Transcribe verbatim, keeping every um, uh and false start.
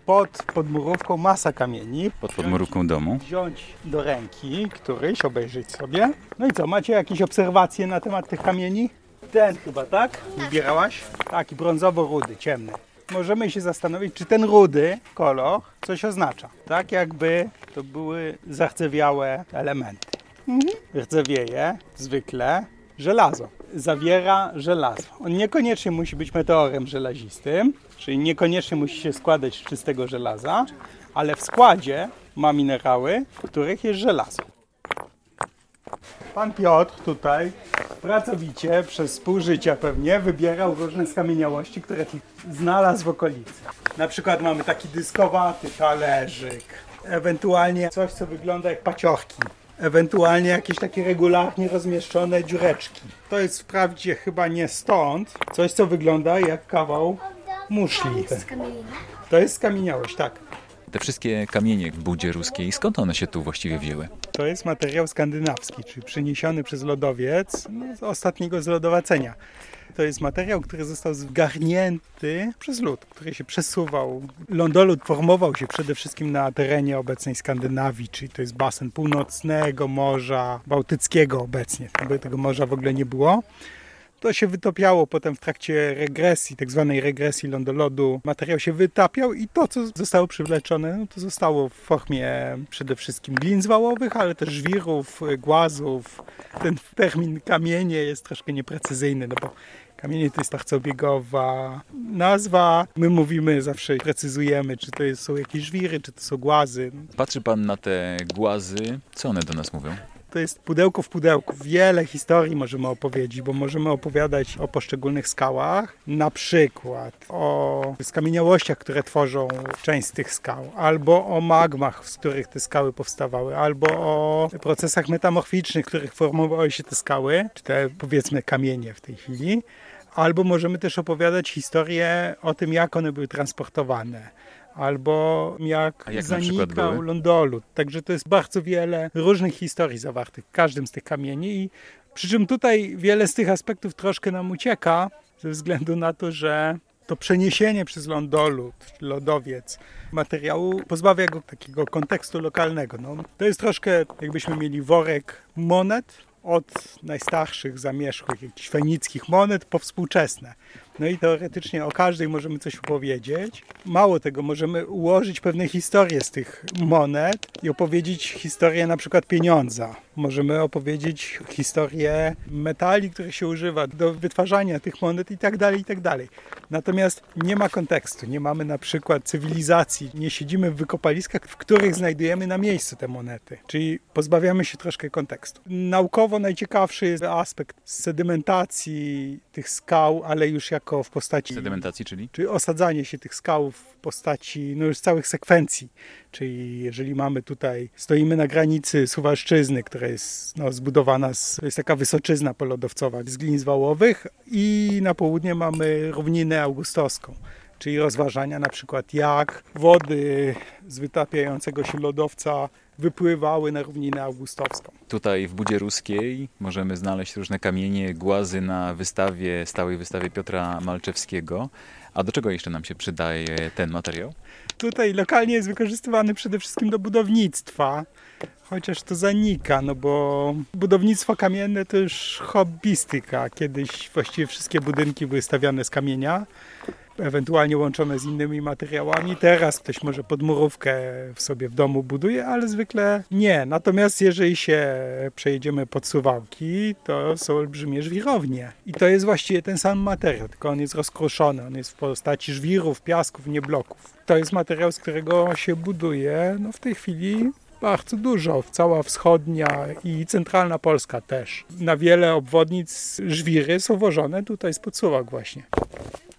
Pod podmurówką masa kamieni. Pod podmurówką domu. Wziąć do ręki któryś, obejrzeć sobie. No i co, macie jakieś obserwacje na temat tych kamieni? Ten chyba, tak? Wybierałaś? Taki brązowo-rudy, ciemny. Możemy się zastanowić, czy ten rudy kolor coś oznacza. Tak jakby to były zardzewiałe elementy. Mhm. Rdzewieje zwykle żelazo. Zawiera żelazo. On niekoniecznie musi być meteorem żelazistym, czyli niekoniecznie musi się składać z czystego żelaza, ale w składzie ma minerały, w których jest żelazo. Pan Piotr tutaj pracowicie przez pół życia pewnie wybierał różne skamieniałości, które znalazł w okolicy. Na przykład mamy taki dyskowaty talerzyk, ewentualnie coś, co wygląda jak paciorki. Ewentualnie jakieś takie regularnie rozmieszczone dziureczki. To jest wprawdzie chyba nie stąd, coś co wygląda jak kawał muszli. To jest skamieniałość, tak. Te wszystkie kamienie w budzie ruskiej, skąd one się tu właściwie wzięły? To jest materiał skandynawski, czyli przyniesiony przez lodowiec no, z ostatniego zlodowacenia. To jest materiał, który został zgarnięty przez lód, który się przesuwał. Lądolód formował się przede wszystkim na terenie obecnej Skandynawii, czyli to jest basen północnego Morza Bałtyckiego obecnie, bo tego morza w ogóle nie było. To się wytopiało potem w trakcie regresji, tak zwanej regresji lądolodu. Materiał się wytapiał i to, co zostało przywleczone, no to zostało w formie przede wszystkim glin zwałowych, ale też żwirów, głazów. Ten termin kamienie jest troszkę nieprecyzyjny, no bo kamienie to jest bardzo obiegowa nazwa. My mówimy, zawsze precyzujemy, czy to są jakieś żwiry, czy to są głazy. Patrzy pan na te głazy, co one do nas mówią? To jest pudełko w pudełku. Wiele historii możemy opowiedzieć, bo możemy opowiadać o poszczególnych skałach, na przykład o skamieniałościach, które tworzą część z tych skał, albo o magmach, z których te skały powstawały, albo o procesach metamorficznych, w których formowały się te skały, czy te powiedzmy kamienie w tej chwili, albo możemy też opowiadać historię o tym, jak one były transportowane. Albo jak, jak zanikał lądolód. Także to jest bardzo wiele różnych historii zawartych w każdym z tych kamieni. I przy czym tutaj wiele z tych aspektów troszkę nam ucieka, ze względu na to, że to przeniesienie przez lądolód, lodowiec materiału pozbawia go takiego kontekstu lokalnego. No, to jest troszkę jakbyśmy mieli worek monet, od najstarszych, zamierzchłych, jakichś fenickich monet po współczesne. No i teoretycznie o każdej możemy coś opowiedzieć. Mało tego, możemy ułożyć pewne historie z tych monet i opowiedzieć historię na przykład pieniądza. Możemy opowiedzieć historię metali, których się używa do wytwarzania tych monet i tak dalej, i tak dalej. Natomiast nie ma kontekstu, nie mamy na przykład cywilizacji, nie siedzimy w wykopaliskach, w których znajdujemy na miejscu te monety. Czyli pozbawiamy się troszkę kontekstu. Naukowo najciekawszy jest aspekt sedymentacji tych skał, ale już jako w postaci... Sedymentacji, czyli? Czyli osadzanie się tych skał w postaci no już całych sekwencji. Czyli jeżeli mamy tutaj, stoimy na granicy Suwalszczyzny, która jest no, zbudowana, z, to jest taka wysoczyzna polodowcowa z glin zwałowych i na południe mamy równinę augustowską. Czyli rozważania na przykład jak wody z wytapiającego się lodowca wypływały na równinę augustowską. Tutaj w Budzie Ruskiej możemy znaleźć różne kamienie, głazy na wystawie, stałej wystawie Piotra Malczewskiego. A do czego jeszcze nam się przydaje ten materiał? Tutaj lokalnie jest wykorzystywany przede wszystkim do budownictwa, chociaż to zanika, no bo budownictwo kamienne to już hobbystyka. Kiedyś właściwie wszystkie budynki były stawiane z kamienia, ewentualnie łączone z innymi materiałami. Teraz ktoś może podmurówkę w sobie w domu buduje, ale zwykle nie. Natomiast jeżeli się przejedziemy pod Suwałki, to są olbrzymie żwirownie. I to jest właściwie ten sam materiał, tylko on jest rozkruszony. On jest w postaci żwirów, piasków, nie bloków. To jest materiał, z którego się buduje no w tej chwili bardzo dużo. Cała wschodnia i centralna Polska też. Na wiele obwodnic żwiry są wożone tutaj spod Suwałk właśnie.